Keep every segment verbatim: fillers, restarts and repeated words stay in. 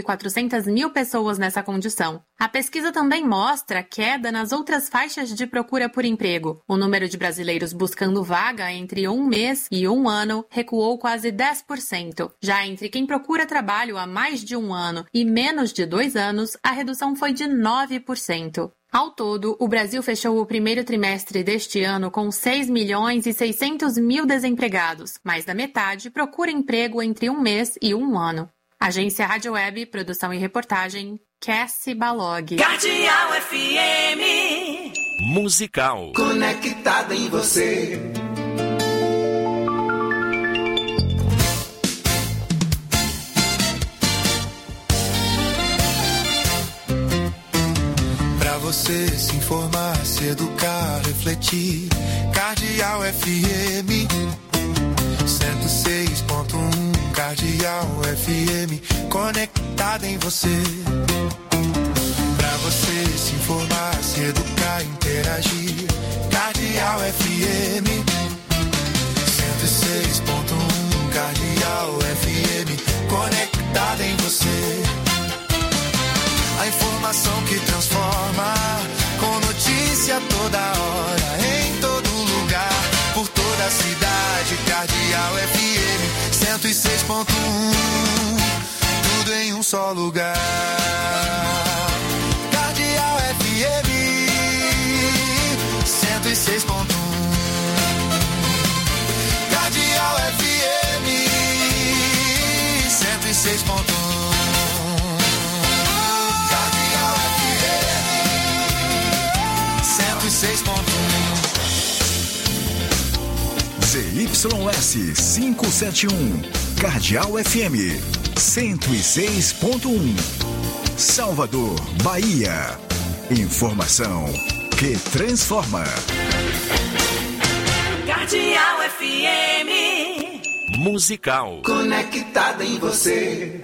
quatrocentas mil pessoas nessa condição. A pesquisa também mostra queda nas outras faixas de procura por emprego. O número de brasileiros buscando vaga entre um mês e um ano recuou quase dez por cento. Já entre quem procura trabalho há mais de um ano e menos de dois anos, a redução foi de nove por cento. Ao todo, o Brasil fechou o primeiro trimestre deste ano com seis milhões e seiscentos mil desempregados. Mais da metade procura emprego entre um mês e um ano. Agência Rádio Web, produção e reportagem, Cassie Balog. Cardeal F M. Musical. Conectada em você. Pra você se informar, se educar, refletir. Cardeal F M. cento e seis ponto um. Cardeal F M, conectada em você. Pra você se informar, se educar, interagir. Cardeal F M cento e seis ponto um. Cardeal F M, conectada em você. A informação que transforma, com notícia toda hora, em todo lugar, por toda a cidade. Cardeal F M cento e seis ponto um, tudo em um só lugar. Cardeal F M cento e seis ponto um. Cardeal F M cento e seis ponto um. Cardeal F M cento e seis ponto um. Z Y S quinhentos e setenta e um, Cardeal F M cento e seis ponto um, Salvador, Bahia. Informação que transforma. Cardeal F M. Musical. Conectada em você.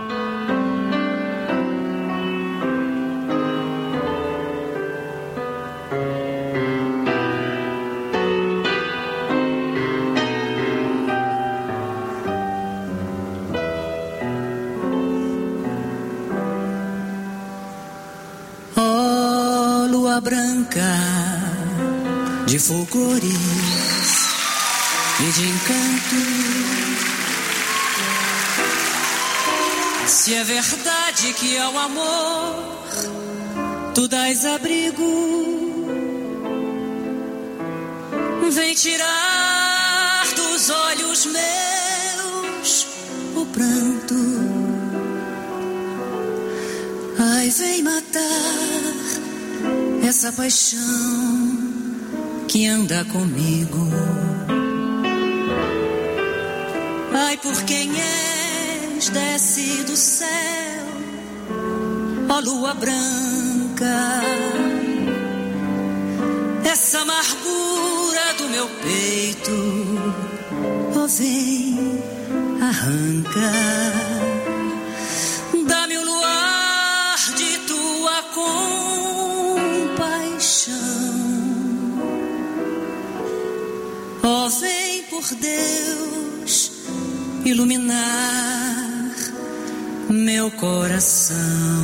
Branca de fulgores e de encanto. Se é verdade que ao amor tu dás abrigo, vem tirar dos olhos meus o pranto. Ai, vem matar essa paixão que anda comigo. Ai, por quem és, desce do céu, ó lua branca. Essa amargura do meu peito, ó vem, arranca. Dá-me o luar de tua compaixão. Ó, vem por Deus iluminar meu coração.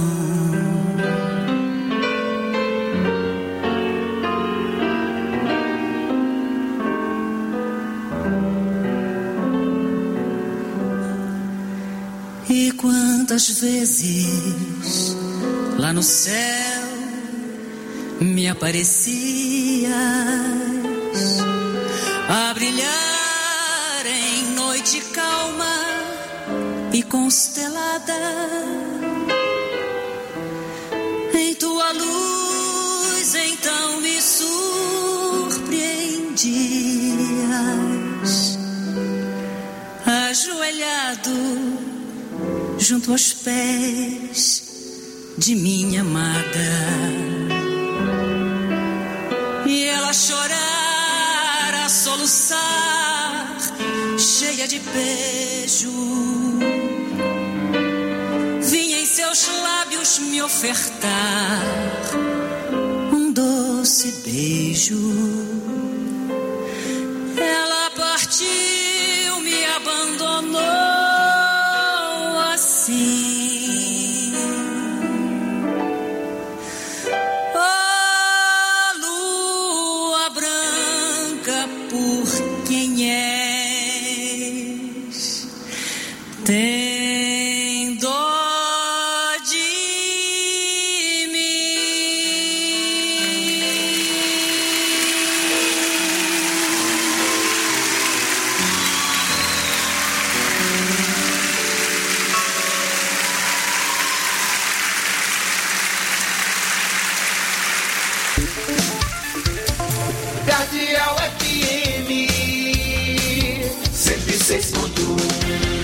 E quantas vezes lá no céu me aparecias a brilhar em noite calma e constelada. Em tua luz então me surpreendias, ajoelhado junto aos pés de minha amada, e ela chorar a soluçar, cheia de beijo, vinha em seus lábios me ofertar um doce beijo. Ela partiu, me abandonou assim, seis ponto um.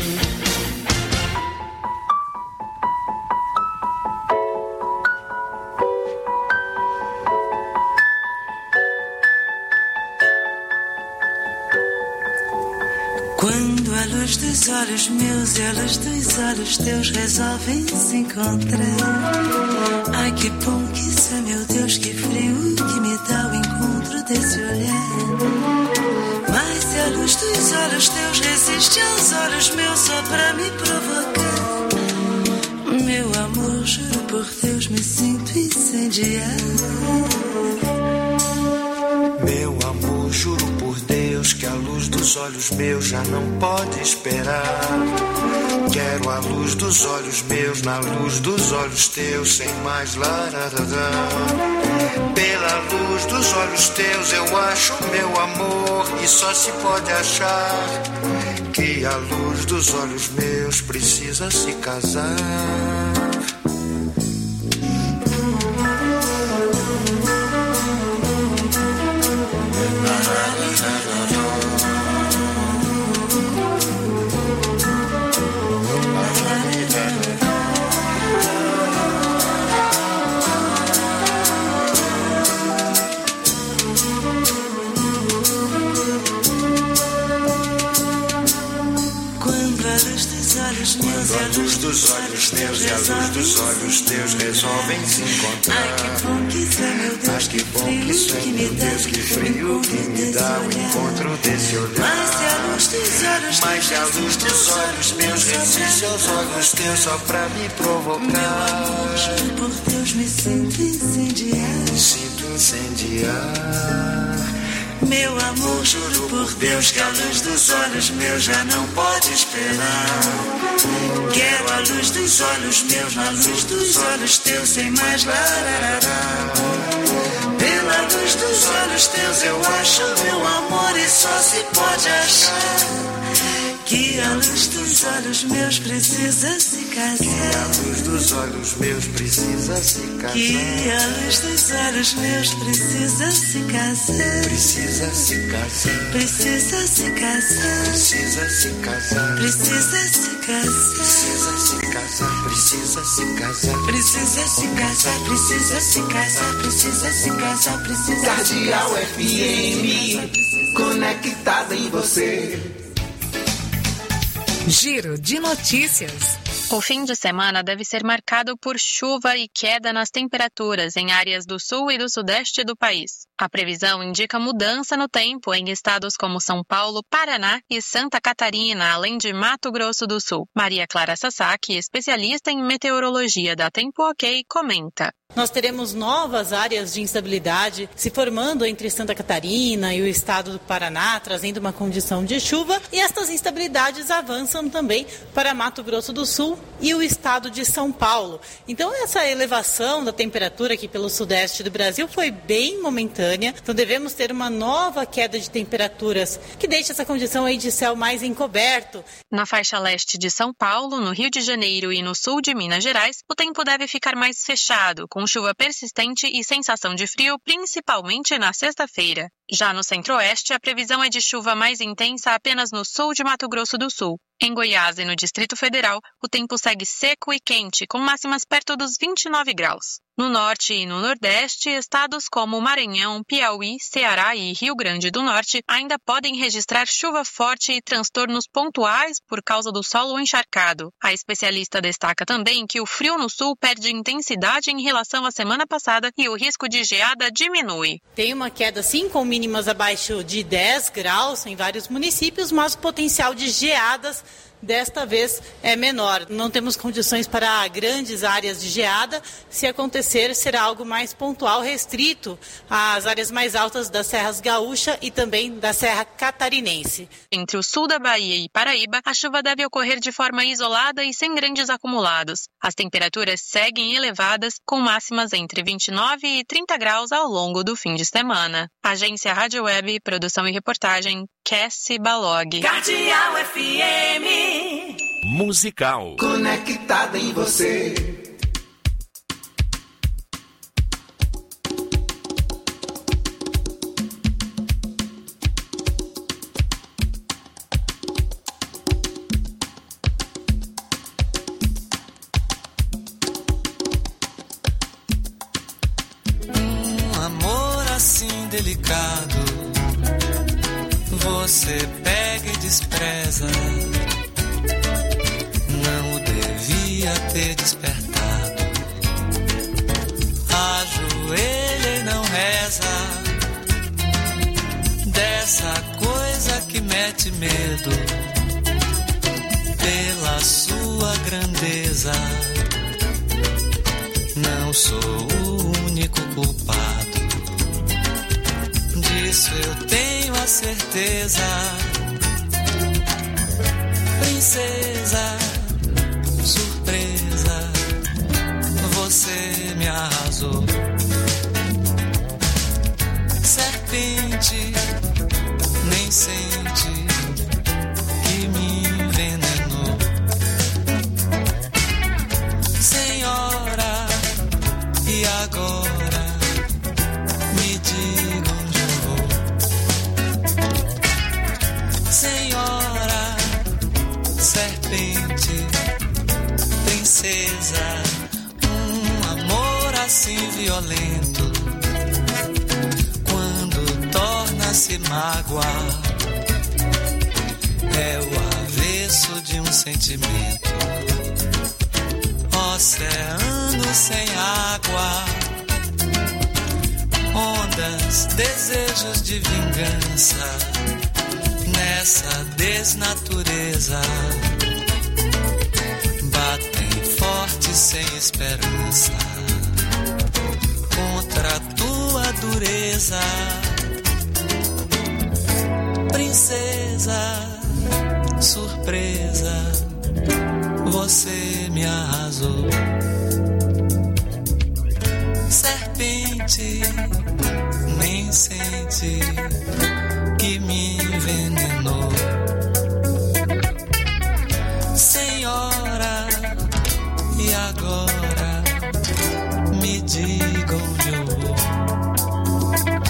Quando a luz dos olhos meus e a luz dos olhos teus resolvem se encontrar. Ai, que bom que isso é, meu Deus, que frio que me dá o encontro desse olhar. Mas se a luz dos olhos teus resiste aos olhos meus só pra me provocar, meu amor, juro por Deus, me sinto incendiar. Meu amor, juro por Deus que a luz dos olhos meus já não pode esperar. Quero a luz dos olhos meus na luz dos olhos teus, sem mais lararará. Pela luz dos olhos teus eu acho meu amor, e só se pode achar que a luz dos olhos meus precisa se casar. Quando a luz dos olhos meus e a luz dos olhos teus resolvem se encontrar. Ai, que bom que isso é, meu Deus, Mas que bom que isso é, meu Deus, que frio que me dá o encontro desse olhar. Mas se a luz dos olhos Mas se a luz dos olhos meus resiste aos olhos teus só pra me provocar, meu amor, juro por Deus, me sinto incendiar. me sinto incendiar. Meu amor, juro por Deus que a luz dos olhos meus já não pode esperar. Quero a luz dos olhos meus na luz dos olhos teus, sem mais lararará. Pela luz dos olhos teus eu acho meu amor, e só se pode achar que a luz dos olhos meus precisa se casar. Que a luz dos olhos meus precisa se casar. Que a luz dos olhos meus precisa se casar. Precisa se casar. Precisa se casar. Precisa se casar. Precisa se casar. Precisa se casar. Precisa se casar. Precisa se casar. Precisa se casar. Precisa se casar. Cardeal F M, conectada em você. Giro de notícias. O fim de semana deve ser marcado por chuva e queda nas temperaturas em áreas do sul e do sudeste do país. A previsão indica mudança no tempo em estados como São Paulo, Paraná e Santa Catarina, além de Mato Grosso do Sul. Maria Clara Sasaki, especialista em meteorologia da Tempo OK, comenta. Nós teremos novas áreas de instabilidade se formando entre Santa Catarina e o estado do Paraná, trazendo uma condição de chuva, e estas instabilidades avançam também para Mato Grosso do Sul e o estado de São Paulo. Então essa elevação da temperatura aqui pelo sudeste do Brasil foi bem momentânea, então devemos ter uma nova queda de temperaturas que deixa essa condição aí de céu mais encoberto. Na faixa leste de São Paulo, no Rio de Janeiro e no sul de Minas Gerais, o tempo deve ficar mais fechado, com chuva persistente e sensação de frio, principalmente na sexta-feira. Já no centro-oeste, a previsão é de chuva mais intensa apenas no sul de Mato Grosso do Sul. Em Goiás e no Distrito Federal, o tempo segue seco e quente, com máximas perto dos vinte e nove graus. No norte e no nordeste, estados como Maranhão, Piauí, Ceará e Rio Grande do Norte ainda podem registrar chuva forte e transtornos pontuais por causa do solo encharcado. A especialista destaca também que o frio no sul perde intensidade em relação à semana passada e o risco de geada diminui. Tem uma queda sim, com mínimas abaixo de dez graus em vários municípios, mas o potencial de geadas desta vez é menor. Não temos condições para grandes áreas de geada. Se acontecer, será algo mais pontual, restrito às áreas mais altas das serras gaúcha e também da Serra Catarinense. Entre o sul da Bahia e Paraíba, a chuva deve ocorrer de forma isolada e sem grandes acumulados. As temperaturas seguem elevadas, com máximas entre vinte e nove e trinta graus ao longo do fim de semana. Agência Rádio Web, produção e reportagem, Cassie Balog. Cardeal F M. Musical. Conectada em você. delicado. Você pega e despreza. Não o devia ter despertado. Ajoelha e não reza. Dessa coisa que mete medo. Pela sua grandeza. Não sou o único culpado. Disso eu tenho a certeza. Princesa, surpresa, você me arrasou. Serpente, nem sente que me envenenou. Senhora, e agora me diga onde eu vou. Senhora, serpente, princesa, um amor assim violento, quando torna-se mágoa, é o avesso de um sentimento. Oceano sem água, ondas, desejos de vingança, nessa desnatureza, batem forte sem esperança, contra a tua dureza. Princesa, surpresa, você me arrasou. Serpente, nem sente que me envenenou. Senhora, e agora me diga onde eu vou.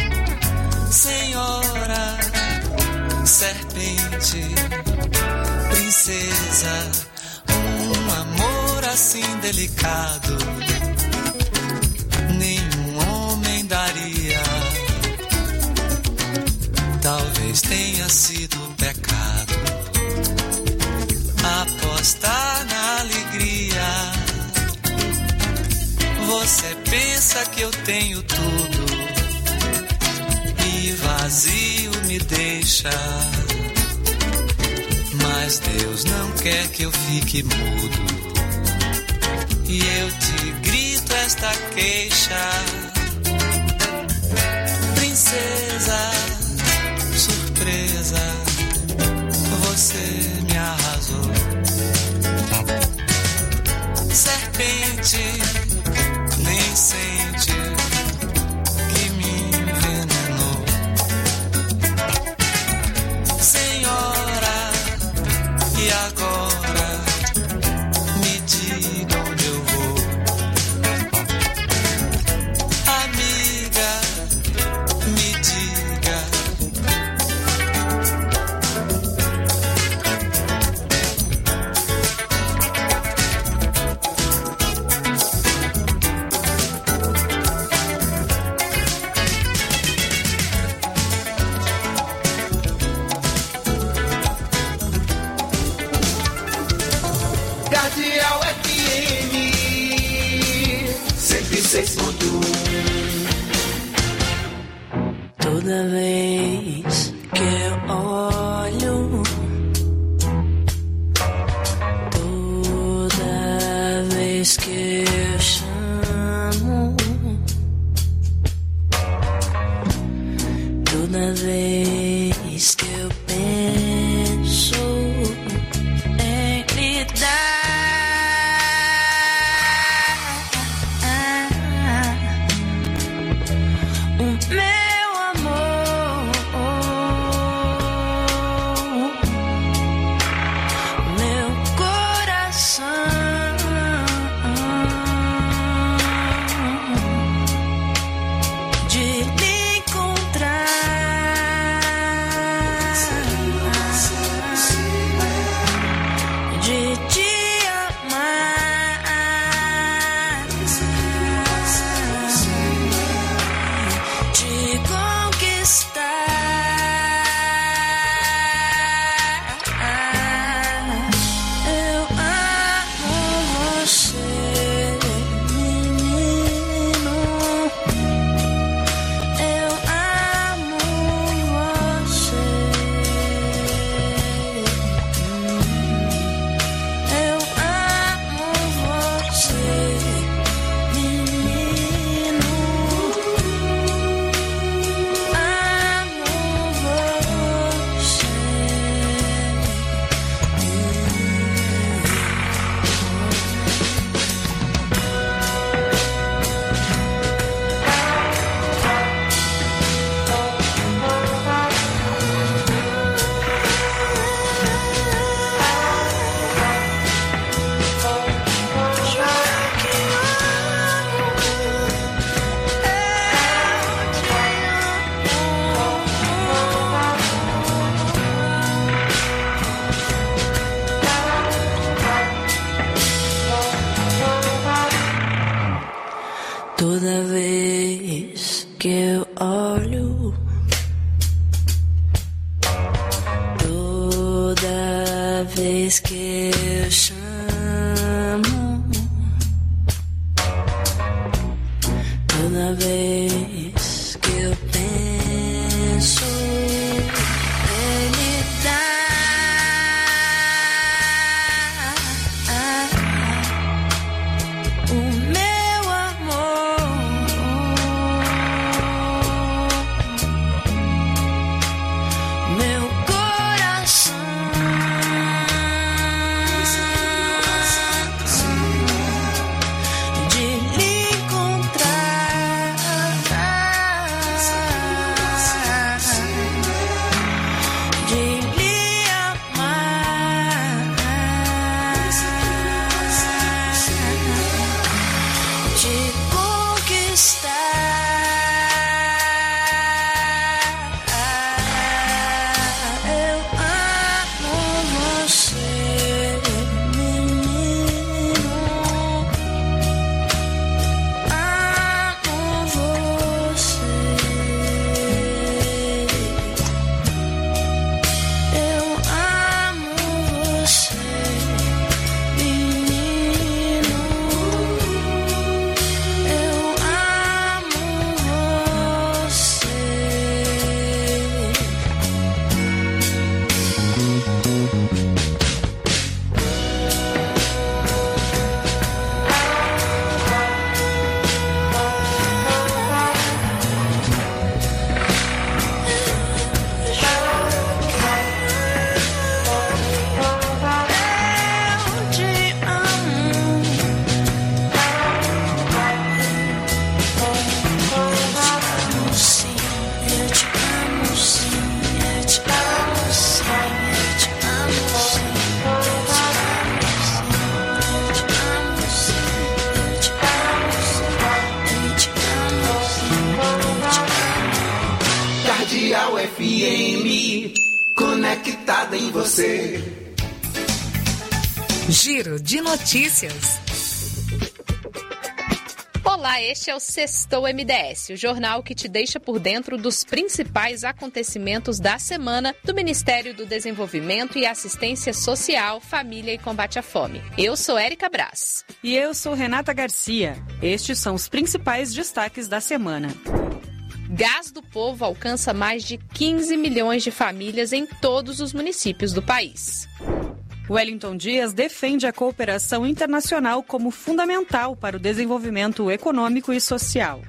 Senhora, serpente, princesa, um amor assim delicado, nenhum homem daria. Talvez tenha sido pecado apostar na alegria. Você pensa que eu tenho tudo e vazio me deixa. Mas Deus não quer que eu fique mudo, e eu te grito esta queixa. Princesa, surpresa, você me arrasou. Serpente, nem sente que me envenenou. Senhora, e agora me diga onde eu vou. Amiga, me diga. Cardeal F M cento e seis ponto um. Toda vez que eu olho, toda vez que eu chamo, toda vez que eu penso em lhe dar o meu amor, meu coração, de lhe encontrar. Toda vez que eu olho, toda vez que eu chamo, toda vez que eu penso, ele dá o meu amor, meu coração. De lhe encontrar, de lhe amar, de conquistar. Eu amo você, menino. Amo você. Eu amo você, menino. Eu amo você. Eu te amo. Eu te amo sim, eu te amo sim, eu te amo sim, eu te amo sim, eu te amo sim, eu te amo sim, eu te amo. Cardeal F M, conectada em você. Giro de notícias. Olá, este é o Sextou M D S, o jornal que te deixa por dentro dos principais acontecimentos da semana do Ministério do Desenvolvimento e Assistência Social, Família e Combate à Fome. Eu sou Érica Brás. E eu sou Renata Garcia. Estes são os principais destaques da semana. Gás do Povo alcança mais de quinze milhões de famílias em todos os municípios do país. Wellington Dias defende a cooperação internacional como fundamental para o desenvolvimento econômico e social.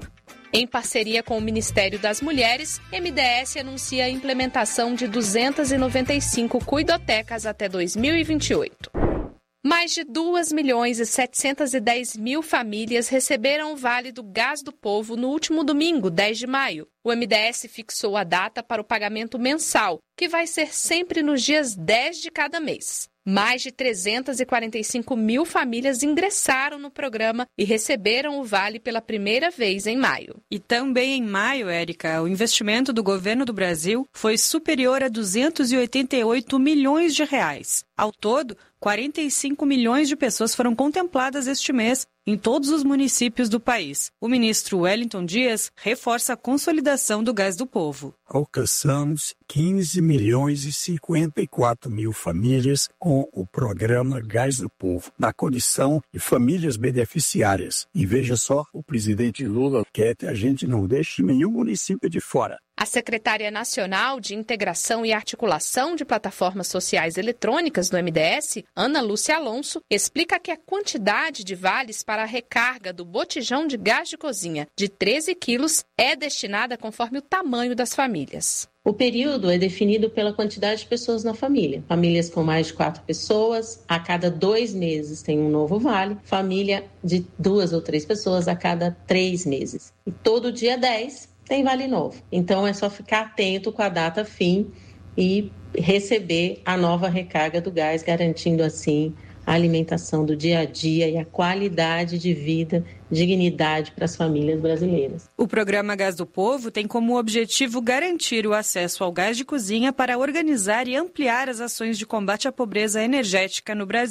Em parceria com o Ministério das Mulheres, M D S anuncia a implementação de duzentas e noventa e cinco cuidotecas até dois mil e vinte e oito. Mais de dois milhões e setecentos e dez mil famílias receberam o Vale do Gás do Povo no último domingo, dez de maio. O M D S fixou a data para o pagamento mensal, que vai ser sempre nos dias dez de cada mês. Mais de trezentas e quarenta e cinco mil famílias ingressaram no programa e receberam o Vale pela primeira vez em maio. E também em maio, Érica, o investimento do governo do Brasil foi superior a duzentos e oitenta e oito milhões de reais. Ao todo, quarenta e cinco milhões de pessoas foram contempladas este mês em todos os municípios do país. O ministro Wellington Dias reforça a consolidação do Gás do Povo. Alcançamos quinze milhões e cinquenta e quatro mil famílias com o programa Gás do Povo, na condição de famílias beneficiárias. E veja só, o presidente Lula quer que a gente não deixe nenhum município de fora. A secretária nacional de Integração e Articulação de Plataformas Sociais Eletrônicas do M D S, Ana Lúcia Alonso, explica que a quantidade de vales para a recarga do botijão de gás de cozinha de treze quilos é destinada conforme o tamanho das famílias. O período é definido pela quantidade de pessoas na família. Famílias com mais de quatro pessoas, a cada dois meses tem um novo vale. Família de duas ou três pessoas, a cada três meses. E todo dia dez tem vale novo. Então é só ficar atento com a data fim e receber a nova recarga do gás, garantindo assim a alimentação do dia a dia e a qualidade de vida, dignidade para as famílias brasileiras. O programa Gás do Povo tem como objetivo garantir o acesso ao gás de cozinha para organizar e ampliar as ações de combate à pobreza energética no Brasil.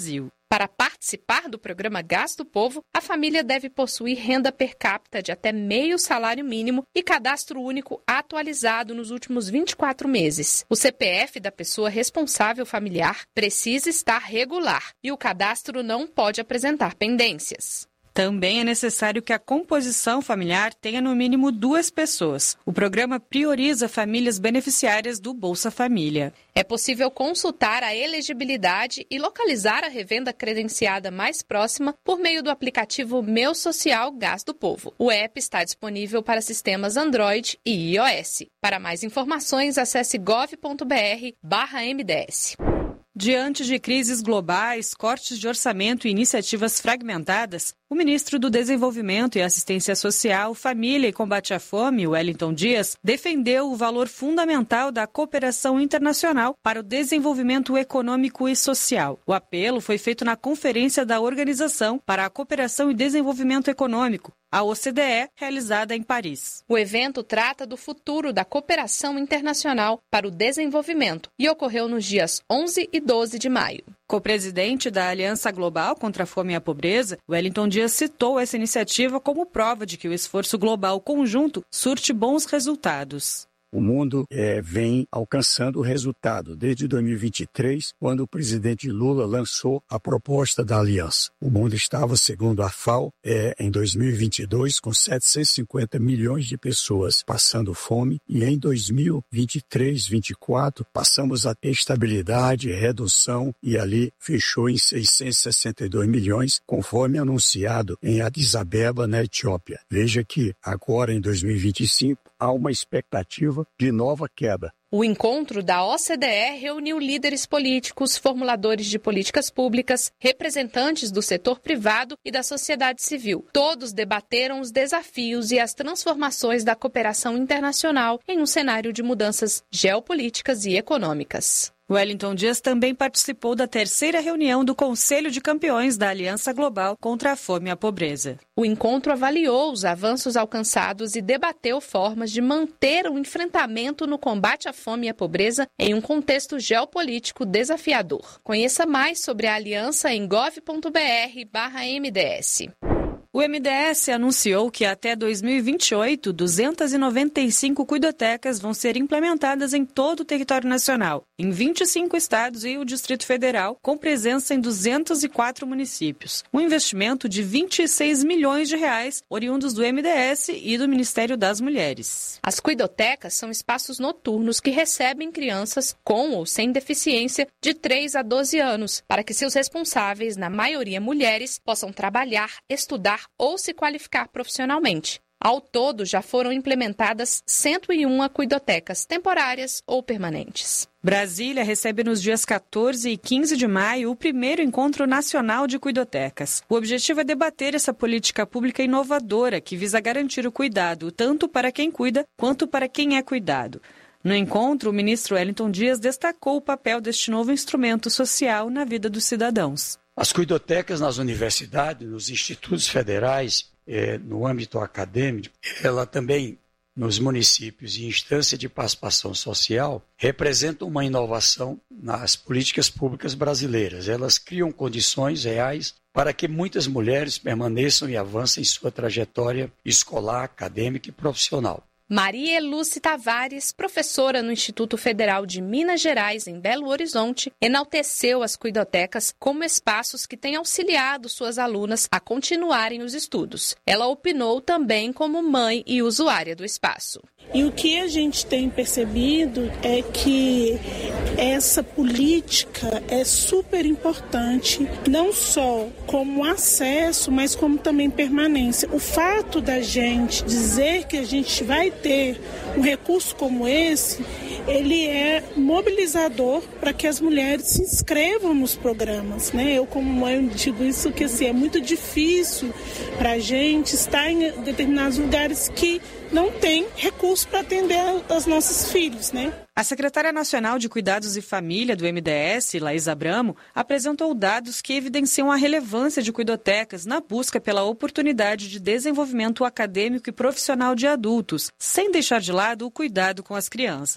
Para participar do programa Gás do Povo, a família deve possuir renda per capita de até meio salário mínimo e cadastro único atualizado nos últimos vinte e quatro meses. O C P F da pessoa responsável familiar precisa estar regular e o cadastro não pode apresentar pendências. Também é necessário que a composição familiar tenha no mínimo duas pessoas. O programa prioriza famílias beneficiárias do Bolsa Família. É possível consultar a elegibilidade e localizar a revenda credenciada mais próxima por meio do aplicativo Meu Social Gás do Povo. O app está disponível para sistemas Android e iOS. Para mais informações, acesse gov ponto br barra M D S. Diante de crises globais, cortes de orçamento e iniciativas fragmentadas, o ministro do Desenvolvimento e Assistência Social, Família e Combate à Fome, Wellington Dias, defendeu o valor fundamental da cooperação internacional para o desenvolvimento econômico e social. O apelo foi feito na Conferência da Organização para a Cooperação e Desenvolvimento Econômico, a O C D E, realizada em Paris. O evento trata do futuro da cooperação internacional para o desenvolvimento e ocorreu nos dias onze e doze de maio. Co-presidente da Aliança Global contra a Fome e a Pobreza, Wellington Dias citou essa iniciativa como prova de que o esforço global conjunto surte bons resultados. O mundo é, vem alcançando o resultado desde dois mil e vinte e três, quando o presidente Lula lançou a proposta da aliança. O mundo estava, segundo a FAO, é, em dois mil e vinte e dois, com setecentos e cinquenta milhões de pessoas passando fome, e em dois mil e vinte e três, dois mil e vinte e quatro, passamos a ter estabilidade, redução, e ali fechou em seiscentos e sessenta e dois milhões, conforme anunciado em Addis Abeba, na Etiópia. Veja que agora, em dois mil e vinte e cinco, há uma expectativa de nova queda. O encontro da O C D E reuniu líderes políticos, formuladores de políticas públicas, representantes do setor privado e da sociedade civil. Todos debateram os desafios e as transformações da cooperação internacional em um cenário de mudanças geopolíticas e econômicas. Wellington Dias também participou da terceira reunião do Conselho de Campeões da Aliança Global contra a Fome e a Pobreza. O encontro avaliou os avanços alcançados e debateu formas de manter o enfrentamento no combate à fome e à pobreza em um contexto geopolítico desafiador. Conheça mais sobre a aliança em gov ponto br barra M D S. O M D S anunciou que até dois mil e vinte e oito, duzentas e noventa e cinco cuidotecas vão ser implementadas em todo o território nacional, em vinte e cinco estados e o Distrito Federal, com presença em duzentos e quatro municípios. Um investimento de vinte e seis milhões de reais, oriundos do M D S e do Ministério das Mulheres. As cuidotecas são espaços noturnos que recebem crianças com ou sem deficiência de três a doze anos, para que seus responsáveis, na maioria mulheres, possam trabalhar, estudar ou se qualificar profissionalmente. Ao todo, já foram implementadas cento e uma cuidotecas temporárias ou permanentes. Brasília recebe nos dias quatorze e quinze de maio o primeiro Encontro Nacional de Cuidotecas. O objetivo é debater essa política pública inovadora que visa garantir o cuidado tanto para quem cuida quanto para quem é cuidado. No encontro, o ministro Wellington Dias destacou o papel deste novo instrumento social na vida dos cidadãos. As cuidotecas nas universidades, nos institutos federais, eh, no âmbito acadêmico, ela também nos municípios e instância de participação social, representam uma inovação nas políticas públicas brasileiras. Elas criam condições reais para que muitas mulheres permaneçam e avancem em sua trajetória escolar, acadêmica e profissional. Maria Elúcia Tavares, professora no Instituto Federal de Minas Gerais, em Belo Horizonte, enalteceu as cuidotecas como espaços que têm auxiliado suas alunas a continuarem os estudos. Ela opinou também como mãe e usuária do espaço. E o que a gente tem percebido é que essa política é super importante, não só como acesso, mas como também permanência. O fato da gente dizer que a gente vai ter um recurso como esse, ele é mobilizador para que as mulheres se inscrevam nos programas, né? Eu, como mãe, digo isso que assim, é muito difícil para a gente estar em determinados lugares que não tem recurso para atender aos nossos filhos, né? A secretária nacional de Cuidados e Família do M D S, Laís Abramo, apresentou dados que evidenciam a relevância de cuidotecas na busca pela oportunidade de desenvolvimento acadêmico e profissional de adultos, sem deixar de lado o cuidado com as crianças.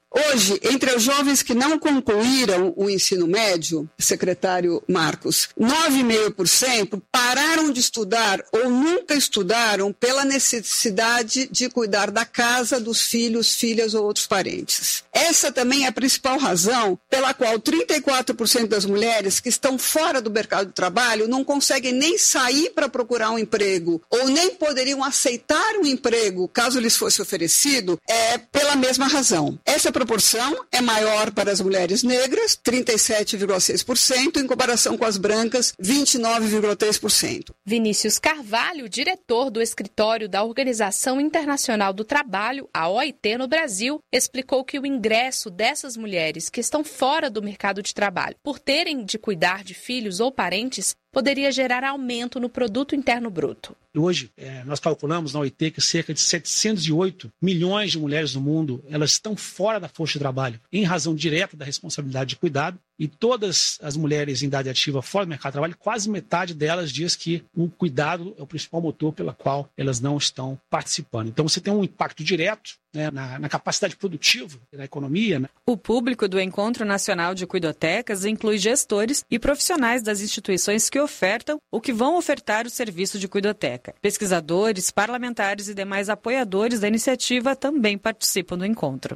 Hoje, entre os jovens que não concluíram o ensino médio, secretário Marcos, nove vírgula cinco por cento pararam de estudar ou nunca estudaram pela necessidade de cuidar da casa, dos filhos, filhas ou outros parentes. Essa também é a principal razão pela qual trinta e quatro por cento das mulheres que estão fora do mercado de trabalho não conseguem nem sair para procurar um emprego ou nem poderiam aceitar um emprego caso lhes fosse oferecido, é pela mesma razão. Essa proporção é maior para as mulheres negras, trinta e sete vírgula seis por cento, em comparação com as brancas, vinte e nove vírgula três por cento. Vinícius Carvalho, diretor do escritório da Organização Internacional do Trabalho, a O I T, no Brasil, explicou que o ingresso dessas mulheres que estão fora do mercado de trabalho, por terem de cuidar de filhos ou parentes, poderia gerar aumento no produto interno bruto. Hoje, é, nós calculamos na O I T que cerca de setecentos e oito milhões de mulheres no mundo, elas estão fora da força de trabalho, em razão direta da responsabilidade de cuidado, e todas as mulheres em idade ativa fora do mercado de trabalho, quase metade delas diz que o cuidado é o principal motor pela qual elas não estão participando. Então você tem um impacto direto, né, na, na capacidade produtiva da economia. Né? O público do Encontro Nacional de Cuidotecas inclui gestores e profissionais das instituições que ofertam ou que vão ofertar o serviço de cuidoteca. Pesquisadores, parlamentares e demais apoiadores da iniciativa também participam do encontro.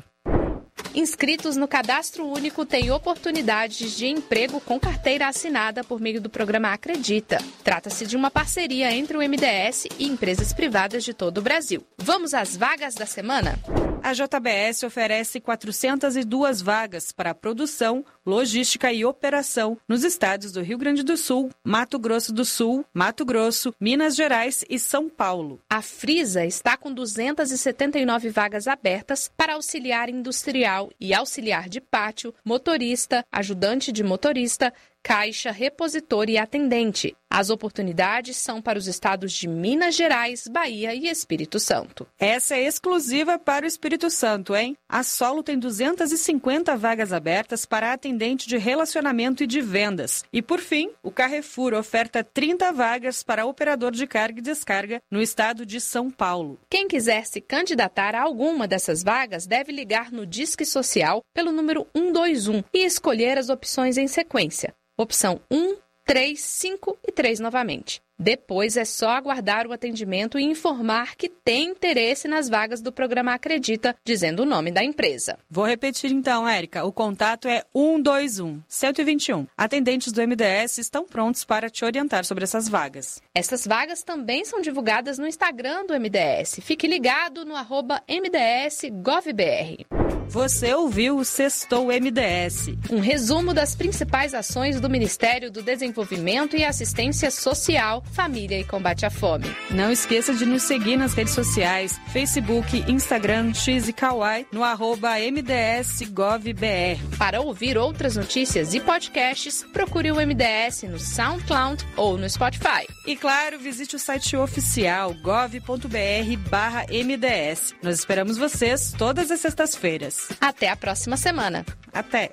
Inscritos no Cadastro Único têm oportunidades de emprego com carteira assinada por meio do programa Acredita. Trata-se de uma parceria entre o M D S e empresas privadas de todo o Brasil. Vamos às vagas da semana? A J B S oferece quatrocentas e duas vagas para produção, logística e operação nos estados do Rio Grande do Sul, Mato Grosso do Sul, Mato Grosso, Minas Gerais e São Paulo. A Frisa está com duzentas e setenta e nove vagas abertas para auxiliar industrial e auxiliar de pátio, motorista, ajudante de motorista, caixa, repositor e atendente. As oportunidades são para os estados de Minas Gerais, Bahia e Espírito Santo. Essa é exclusiva para o Espírito Santo, hein? A Solo tem duzentas e cinquenta vagas abertas para atendente de relacionamento e de vendas. E, por fim, o Carrefour oferta trinta vagas para operador de carga e descarga no estado de São Paulo. Quem quiser se candidatar a alguma dessas vagas deve ligar no Disque Social pelo número um dois um e escolher as opções em sequência. Opção um, três, cinco e três novamente. Depois é só aguardar o atendimento e informar que tem interesse nas vagas do programa Acredita, dizendo o nome da empresa. Vou repetir então, Érica. O contato é um dois um, um dois um. Atendentes do M D S estão prontos para te orientar sobre essas vagas. Essas vagas também são divulgadas no Instagram do M D S. Fique ligado no arroba M D S Gov B R. Você ouviu o Sextou M D S. Um resumo das principais ações do Ministério do Desenvolvimento e Assistência Social, Família e Combate à Fome. Não esqueça de nos seguir nas redes sociais, Facebook, Instagram, X e Kawaii, no arroba M D S Gov B R. Para ouvir outras notícias e podcasts, procure o M D S no SoundCloud ou no Spotify. E claro, visite o site oficial gov ponto br barra M D S. Nós esperamos vocês todas as sextas-feiras. Até a próxima semana. Até!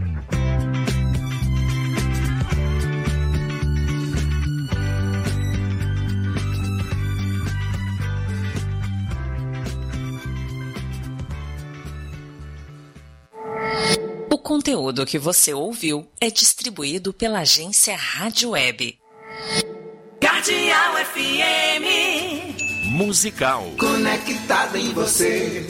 O conteúdo que você ouviu é distribuído pela agência Rádio Web. Cardeal F M. Musical. Conectado em você.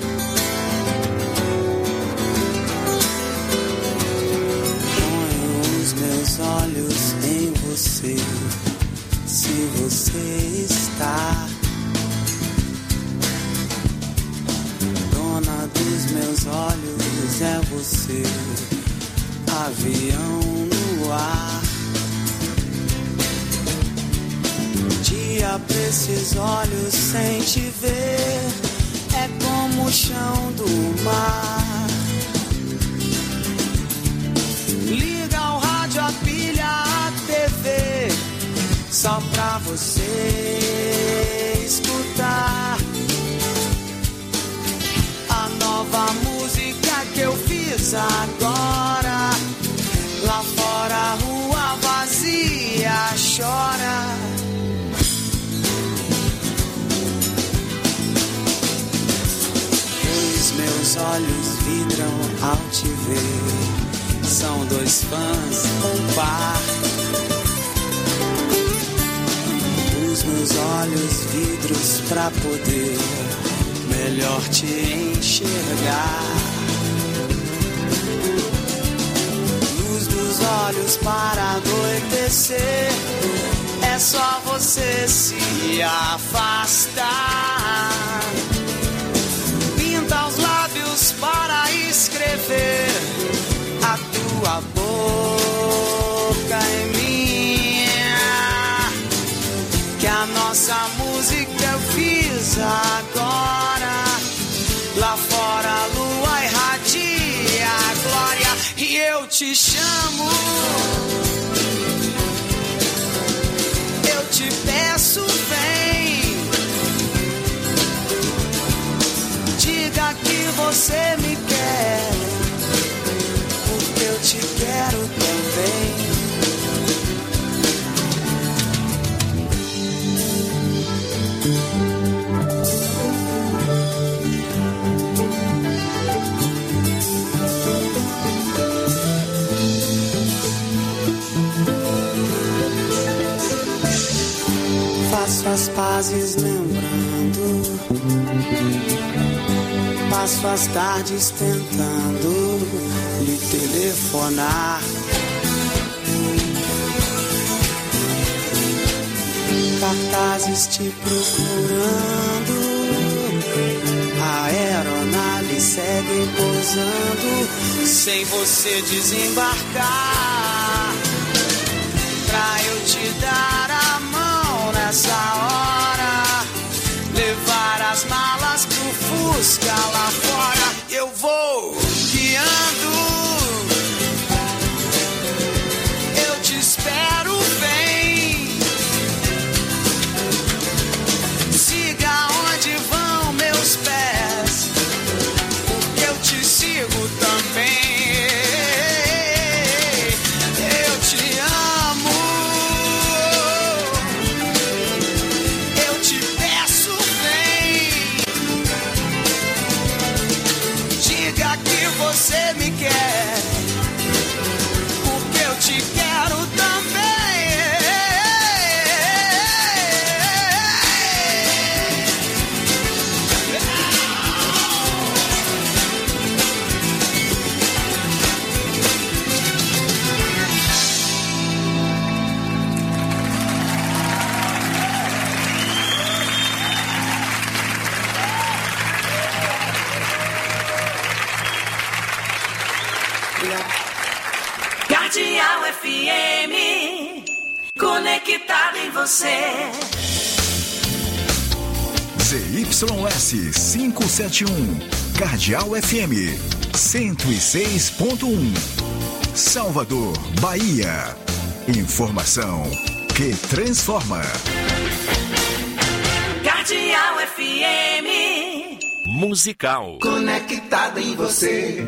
Ponho os meus olhos em você. Se você está dona dos meus olhos, é você. Avião no ar. Dia pra esses olhos sem te ver é como o chão do mar. Liga o rádio, a pilha, a T V, só pra você escutar a nova música que eu fiz agora. Lá fora a rua vazia chora. Meus olhos olhos vidram ao te ver. São dois fãs, um par. Os meus olhos vidros pra poder melhor te enxergar. Luz dos olhos para anoitecer. É só você se afastar. Pinta os lábios para escrever a tua boca em minha. Que a nossa música eu fiz agora. Lá fora a lua irradia a glória. E eu te chamo. Eu te peço, vem. Diga que você me quer, porque eu te quero também. Faço as pazes lembrando, passo as tardes tentando lhe telefonar. Cartazes te procurando, a aeronave segue pousando, sem você desembarcar. Pra eu te dar a mão nessa hora, levar as malas pro Fusca lá fora. Eu vou guiando, eu te espero, vem. Siga onde vão meus pés, porque eu te sigo também. Eu te amo, eu te peço, vem. Diga que você me quer, porque eu te quero também. Cardeal F M, conectado em você. Z Y S quinhentos e setenta e um, Cardeal F M, cento e seis ponto um. Salvador, Bahia. Informação que transforma. Cardeal F M, musical. Conectado em você.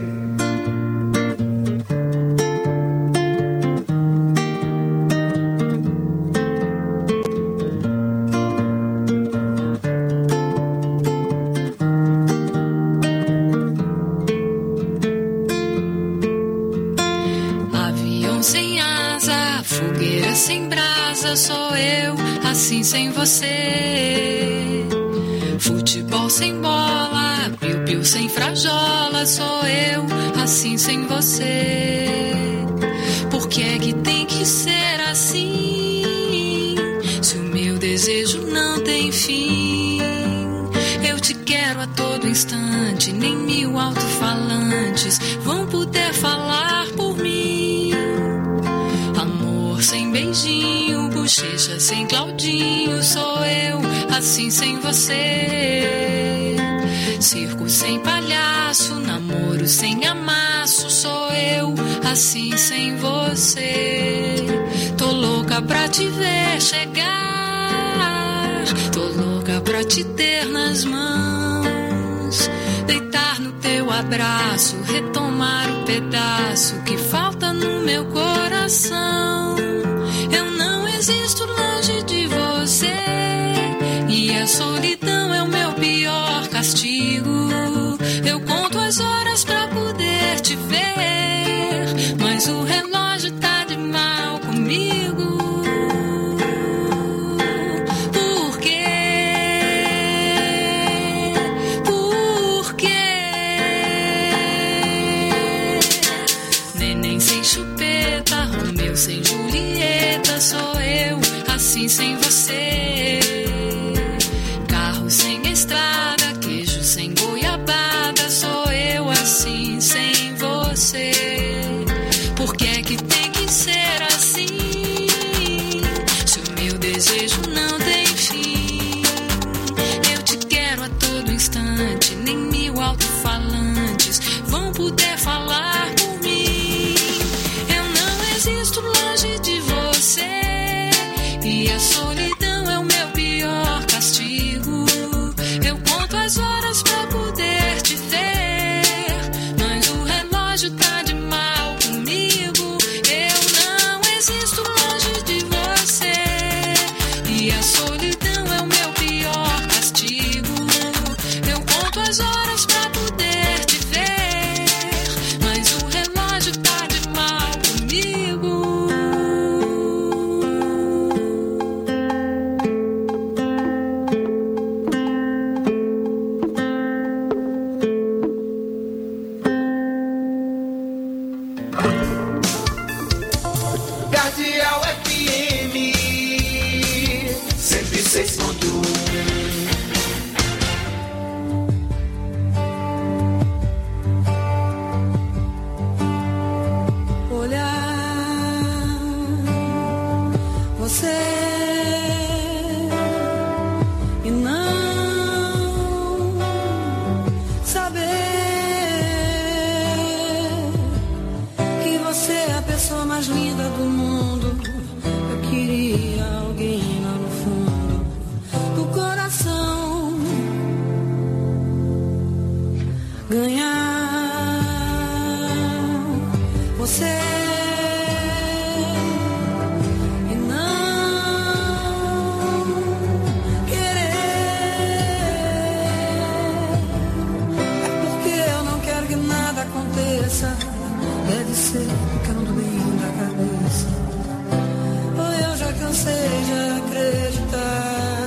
Sem brasa sou eu, assim sem você. Futebol sem bola, piu-piu sem frajola, sou eu, assim sem você. Por que é que tem que ser assim? Se o meu desejo não tem fim. Eu te quero a todo instante, nem mil alto-falantes vão poder falar por mim. Sem beijinho, bochecha sem Claudinho, sou eu, assim sem você. Circo sem palhaço, namoro sem amasso, sou eu, assim sem você. Tô louca pra te ver chegar, tô louca pra te ter nas mãos, deitar no teu abraço, retomar o pedaço que falta no meu coração. Eu não existo longe de você, e a solidão é o meu pior castigo. Eu conto as horas puder falar por mim. Eu não existo longe de você, e a solidão é o meu pior castigo. Eu conto as horas pra poder te ver, mas o relógio tá de mal comigo. Eu não existo longe de você, e a solidão é o meu pior castigo. Eu conto as horas pra poder te ver, mas o relógio tá de mal comigo. Cardeal F M cento e seis ponto um. Olhar você e não saber que você é a pessoa mais linda do mundo. Eu queria alguém lá no fundo do coração ganhar você e não querer. É porque eu não quero que nada aconteça. Deve ser porque eu não tô bem da cabeça. Oh, eu já cansei de acreditar.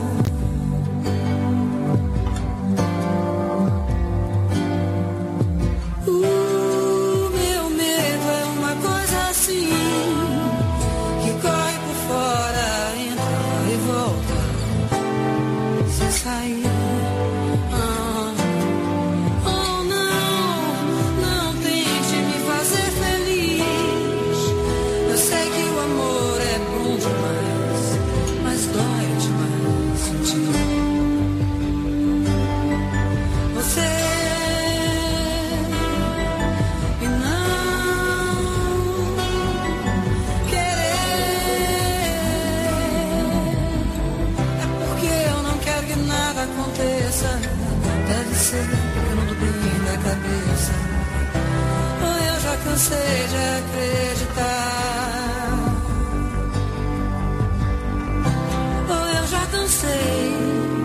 O meu medo é uma coisa assim, que corre por fora, entra e volta, sem sair. Ah. Oh, não, não tente me fazer feliz. Eu sei que o amor é bom demais, mas dói demais sentir você e não querer. É porque eu não quero que nada aconteça. Deve ser porque eu não tô bem da cabeça. Oh, eu já cansei de acreditar. Oh, eu já cansei.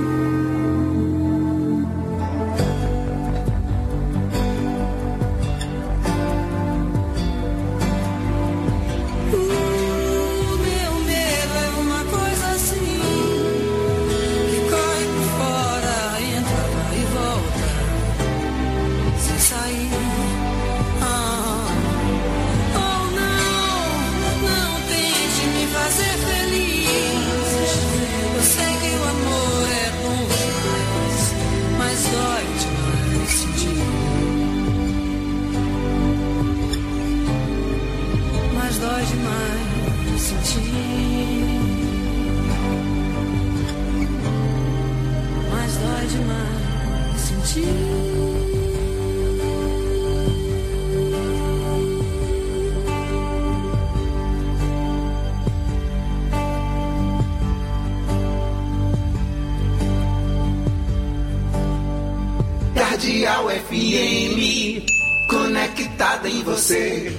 O meu medo é uma coisa assim, que corre por fora, entra e volta, sem sair. Ah. Oh, não, não tente me fazer feliz. Eu sei que o amor é bom demais, mas dói demais sentir. Mas dói demais sentir. Mas dói demais sentir. Cardeal F M, conectada em você.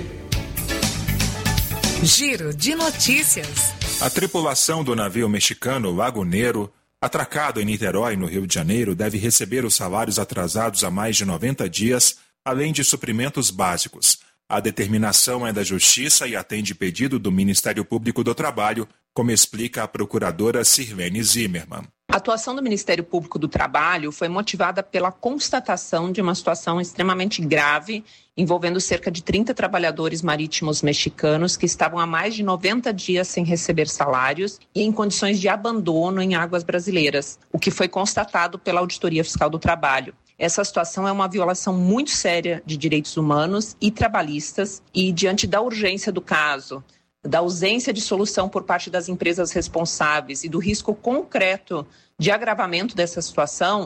Giro de notícias. A tripulação do navio mexicano Lagunero, atracado em Niterói, no Rio de Janeiro, deve receber os salários atrasados há mais de noventa dias, além de suprimentos básicos. A determinação é da Justiça e atende pedido do Ministério Público do Trabalho, como explica a procuradora Sirlene Zimmermann. A atuação do Ministério Público do Trabalho foi motivada pela constatação de uma situação extremamente grave envolvendo cerca de trinta trabalhadores marítimos mexicanos que estavam há mais de noventa dias sem receber salários e em condições de abandono em águas brasileiras, o que foi constatado pela Auditoria Fiscal do Trabalho. Essa situação é uma violação muito séria de direitos humanos e trabalhistas e, diante da urgência do caso, da ausência de solução por parte das empresas responsáveis e do risco concreto de agravamento dessa situação, o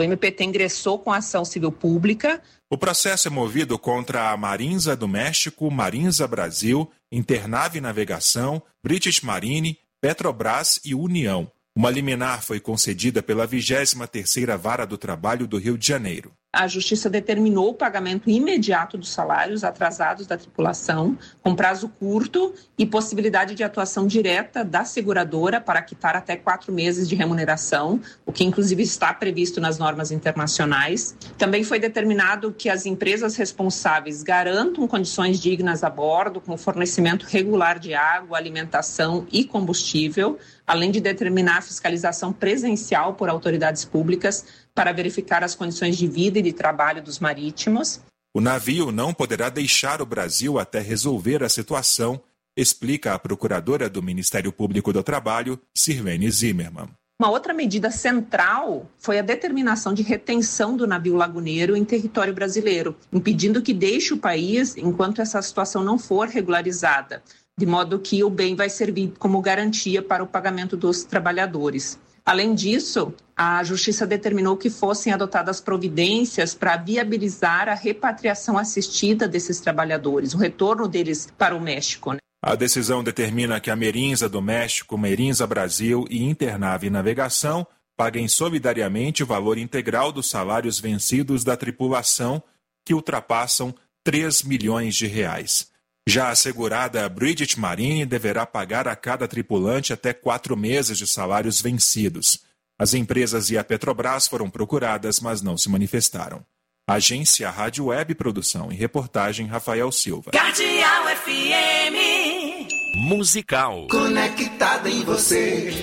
O M P T ingressou com ação civil pública. O processo é movido contra a Marinza do México, Marinza Brasil, Internave Navegação, British Marine, Petrobras e União. Uma liminar foi concedida pela vigésima terceira Vara do Trabalho do Rio de Janeiro. A Justiça determinou o pagamento imediato dos salários atrasados da tripulação, com prazo curto e possibilidade de atuação direta da seguradora para quitar até quatro meses de remuneração, o que inclusive está previsto nas normas internacionais. Também foi determinado que as empresas responsáveis garantam condições dignas a bordo, com fornecimento regular de água, alimentação e combustível, além de determinar a fiscalização presencial por autoridades públicas para verificar as condições de vida e de trabalho dos marítimos. O navio não poderá deixar o Brasil até resolver a situação, explica a procuradora do Ministério Público do Trabalho, Sirlene Zimmermann. Uma outra medida central foi a determinação de retenção do navio laguneiro em território brasileiro, impedindo que deixe o país enquanto essa situação não for regularizada, de modo que o bem vai servir como garantia para o pagamento dos trabalhadores. Além disso, a Justiça determinou que fossem adotadas providências para viabilizar a repatriação assistida desses trabalhadores, o retorno deles para o México. A decisão determina que a Marinza do México, Marinza Brasil e Internave Navegação paguem solidariamente o valor integral dos salários vencidos da tripulação, que ultrapassam três milhões de reais. Já a segurada British Marine deverá pagar a cada tripulante até quatro meses de salários vencidos. As empresas e a Petrobras foram procuradas, mas não se manifestaram. Agência Rádio Web, produção e reportagem Rafael Silva. Cardeal F M. Musical. Conectada em você.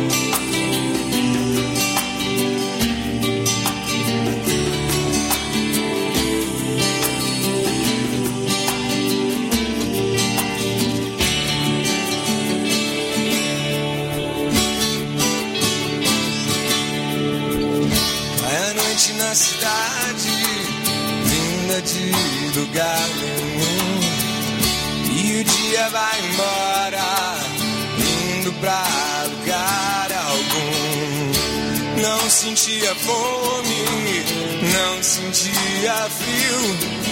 Na cidade, vinda de lugar nenhum, e o dia vai embora, indo pra lugar algum. Não sentia fome, não sentia frio,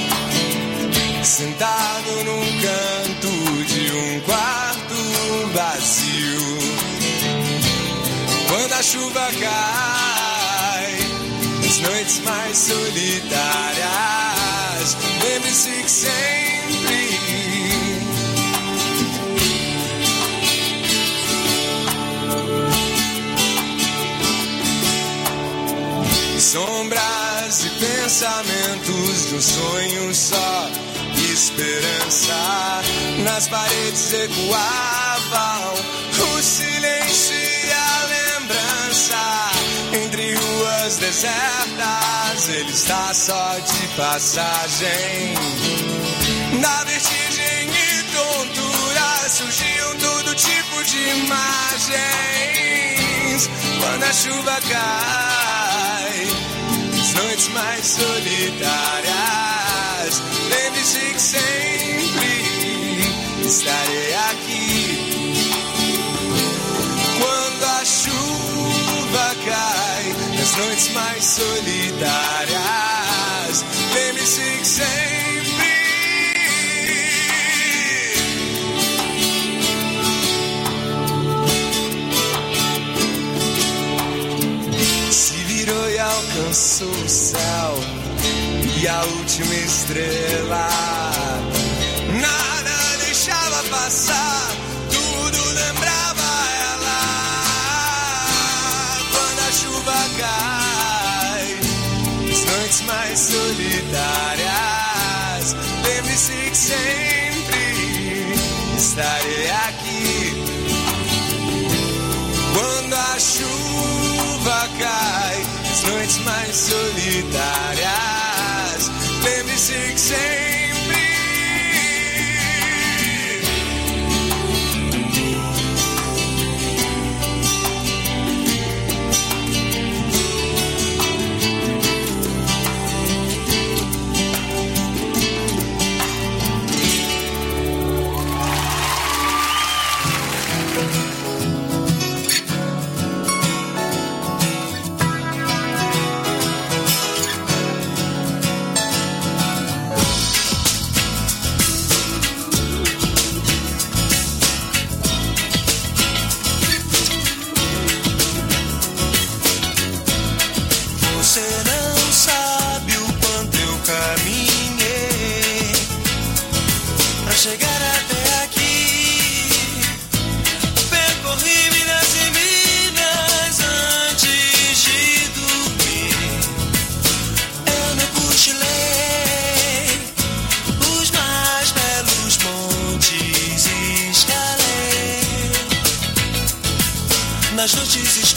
sentado num canto de um quarto vazio. Quando a chuva cai, as noites mais solitárias, lembre-se que sempre sombras e pensamentos de um sonho só, esperança nas paredes ecoavam, o silêncio e a lembrança. Entre ruas desertas, ele está só de passagem. Na vertigem e tontura surgiam todo tipo de imagens. Quando a chuva cai, as noites mais solitárias, lembre-se que sempre estarei aqui. Quando a chuva cai, nas noites mais solitárias, lembre-se que sempre se virou e alcançou o céu e a última estrela. Nada deixava passar, tudo lembrava ela. Quando a chuva cai, as noites mais solitárias, lembre-se que sempre estarei aqui. Quando a chuva cai, as noites mais solitárias, lembre-se que sempre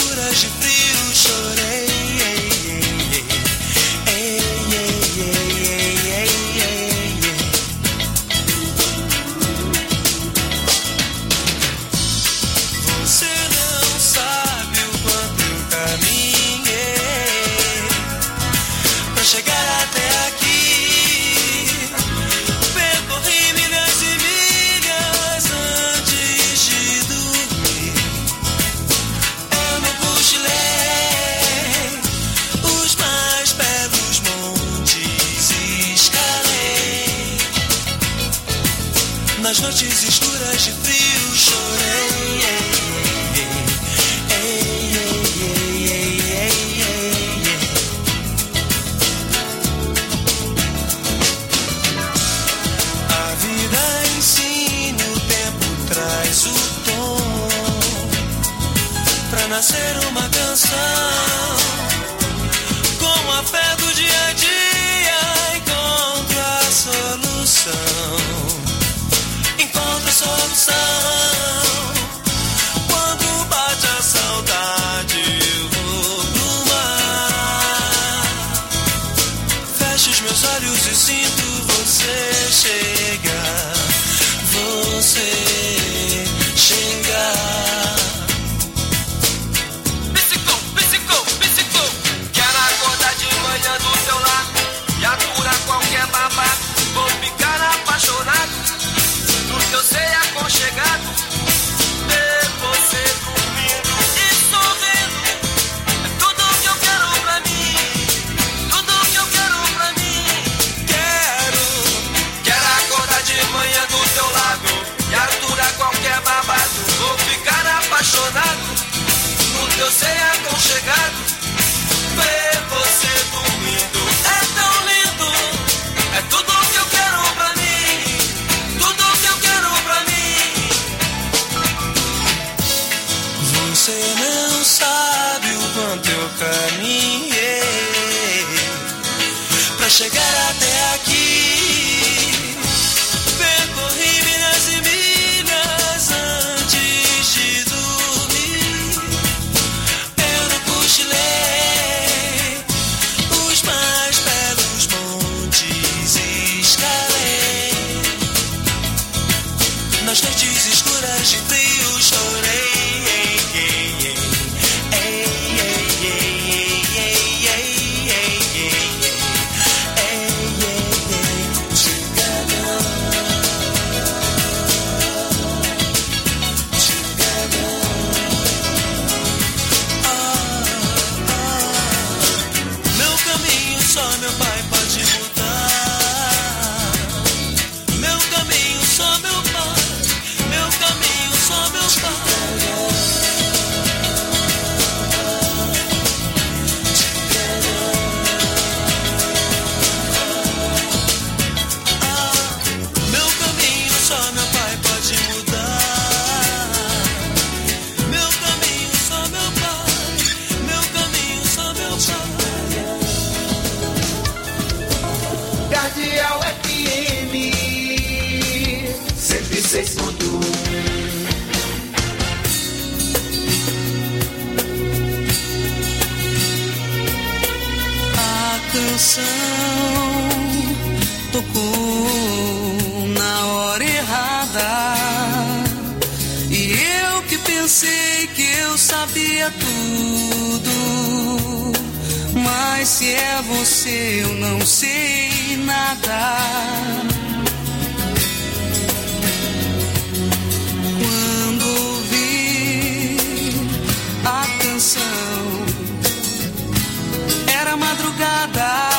escuras de frio chorei. Nas noites escuras de frio chorei. A vida ensina, o tempo traz o tom pra nascer uma canção. Com a fé do dia a dia encontro a solução. Encontra solução. Quando bate a saudade, eu vou pro mar. Fecho os meus olhos e sinto você chegar. Você chegar. Psicou, psicou, psicou. Quero acordar de manhã do teu lado e aturar qualquer babado. Vou ficar apaixonado. Eu sei aconchegado, ver você dormindo e sorrindo. É tudo que eu quero pra mim, tudo que eu quero pra mim. Quero, quero acordar de manhã do teu lado e aturar qualquer babado. Vou ficar apaixonado, no teu ser aconchegado, ver você dormindo. É tão lindo, é tudo que eu quero pra mim. Você não sabe o quanto eu caminhei pra chegar até aqui. Percorri milhas e milhas antes de dormir. Eu não cochilei os mais belos montes e escalei. Nas noites escuras de frio chorei. Tocou na hora errada e eu que pensei que eu sabia tudo, mas se é você eu não sei nada. Quando ouvi a canção era madrugada.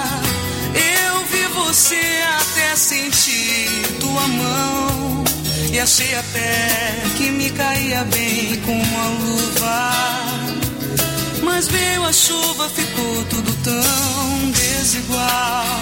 Você até senti tua mão e achei até que me caía bem como uma luva. Mas veio a chuva, ficou tudo tão desigual.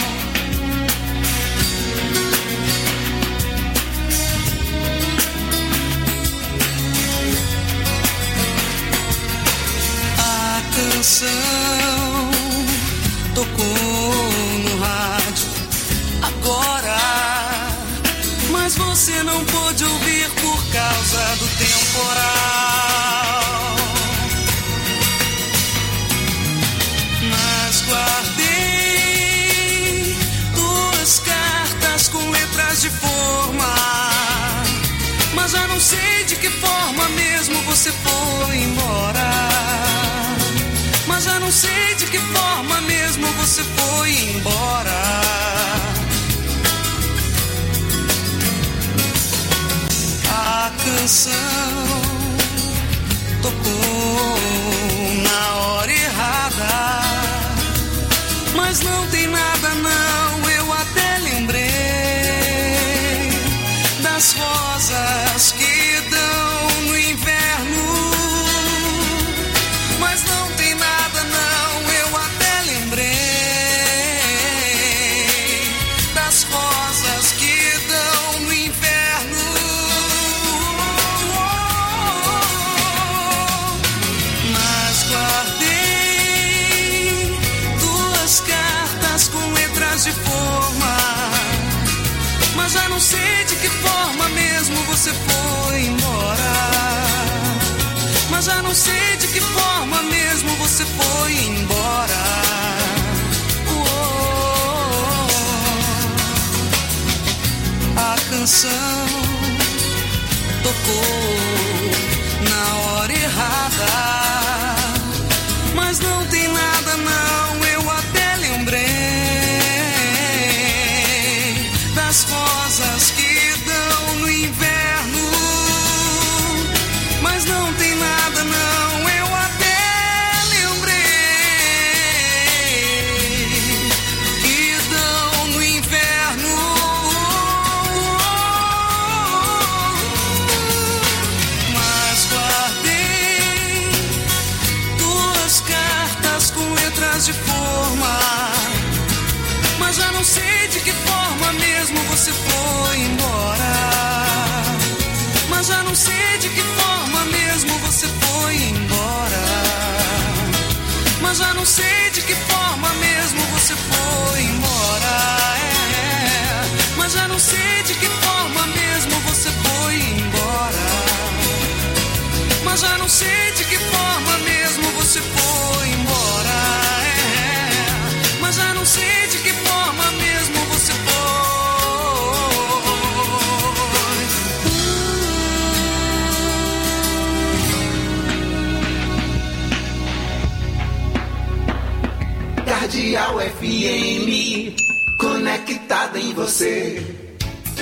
A canção tocou no rádio agora, mas você não pôde ouvir por causa do temporal. não sei de que forma mesmo você foi embora. Mas já não sei de que forma mesmo você foi embora. A canção tocou na hora errada, mas não tem nada não, eu até lembrei das rosas que dão no inverno. Mas não tem nada não, eu até lembrei das rosas que dão no inverno. Mas guardei duas cartas com letras de forma, mas já não sei de que forma mesmo você foi embora. Mas já não sei de que forma mesmo você foi embora. Oh, a canção tocou na hora errada, mas não tem nada não, eu até lembrei das rosas que dão no inverno. Mas não tem nada não, eu até lembrei que dão no inverno. Mas guardei duas cartas com letras de forma, mas já não sei de que forma mesmo você foi embora. Mas já não sei de que forma mesmo você foi embora. Mas já não sei de que forma mesmo você foi embora. É. Mas já não sei de que forma mesmo você foi embora. Mas já não sei de que forma mesmo você foi embora. É. Mas já não sei de que forma mesmo você foi. Cardeal F M, conectada em você.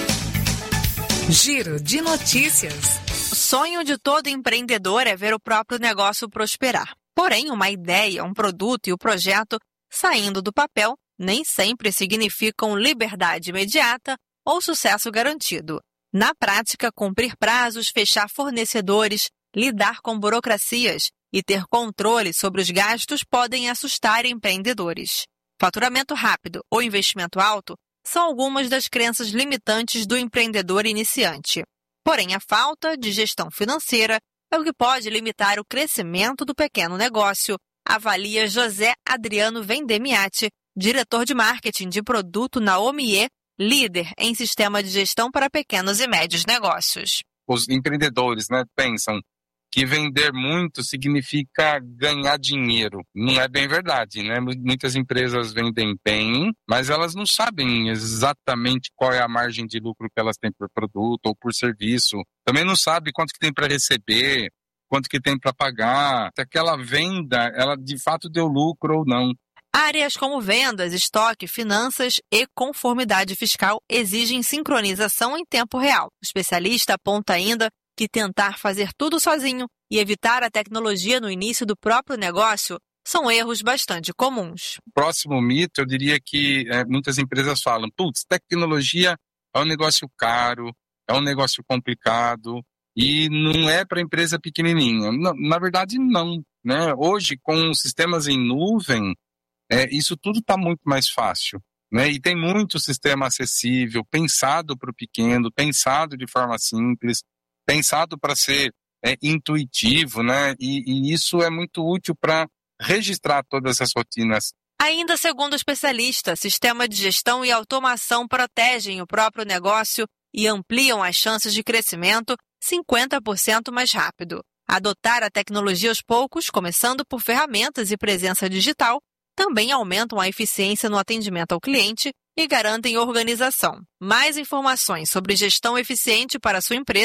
Giro de notícias. O sonho de todo empreendedor é ver o próprio negócio prosperar. Porém, uma ideia, um produto e o projeto saindo do papel nem sempre significam liberdade imediata ou sucesso garantido. Na prática, cumprir prazos, fechar fornecedores, lidar com burocracias e ter controle sobre os gastos podem assustar empreendedores. Faturamento rápido ou investimento alto são algumas das crenças limitantes do empreendedor iniciante. Porém, a falta de gestão financeira é o que pode limitar o crescimento do pequeno negócio, avalia José Adriano Vendemiati, diretor de marketing de produto na Omie, líder em sistema de gestão para pequenos e médios negócios. Os empreendedores, né, pensam que vender muito significa ganhar dinheiro. Não é bem verdade, né? Muitas empresas vendem bem, mas elas não sabem exatamente qual é a margem de lucro que elas têm por produto ou por serviço. Também não sabe quanto que tem para receber, quanto que tem para pagar. Se aquela venda, ela de fato deu lucro ou não. Áreas como vendas, estoque, finanças e conformidade fiscal exigem sincronização em tempo real. O especialista aponta ainda que tentar fazer tudo sozinho e evitar a tecnologia no início do próprio negócio são erros bastante comuns. Próximo mito, eu diria que é, muitas empresas falam, putz, tecnologia é um negócio caro, é um negócio complicado e não é para empresa pequenininha. Na, na verdade, não. Né? Hoje, com sistemas em nuvem, é, isso tudo está muito mais fácil. Né? E tem muito sistema acessível, pensado para o pequeno, pensado de forma simples, pensado para ser é, intuitivo, né? E, e isso é muito útil para registrar todas as rotinas. Ainda segundo o especialista, sistema de gestão e automação protegem o próprio negócio e ampliam as chances de crescimento cinquenta por cento mais rápido. Adotar a tecnologia aos poucos, começando por ferramentas e presença digital, também aumentam a eficiência no atendimento ao cliente e garantem organização. Mais informações sobre gestão eficiente para a sua empresa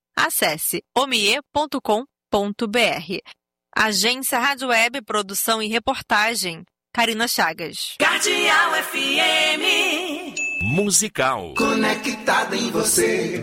Acesse omie ponto com ponto br. Agência Rádio Web, produção e reportagem, Karina Chagas. Cardeal F M. Musical. Conectada em você.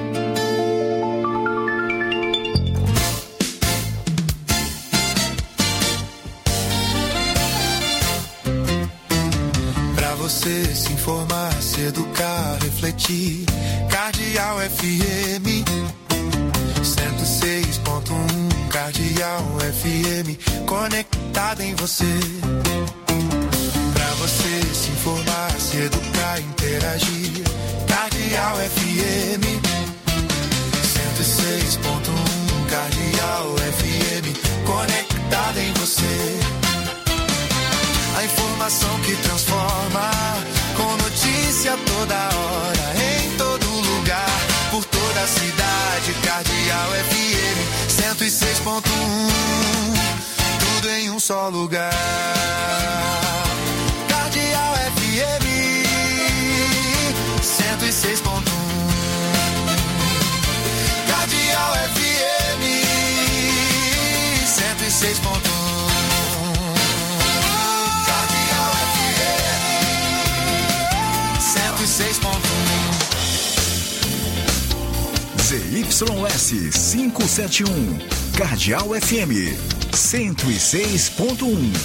Pra você se informar, se educar, refletir. Cardeal F M cento e seis ponto um. Cardeal F M, conectada em você. Pra você se informar, se educar, interagir. Cardeal F M cento e seis ponto um. Cardeal F M, conectada em você. A informação que transforma, com notícia toda hora, em todo lugar, por toda a cidade. Cardeal F M cento e seis ponto um, tudo em um só lugar. Cardeal F M cento e seis ponto um. Cardeal F M cento e seis ponto um. Cardeal F M cento e seis ponto um. Z Y S quinhentos e setenta e um, Cardeal F M cento e seis ponto um.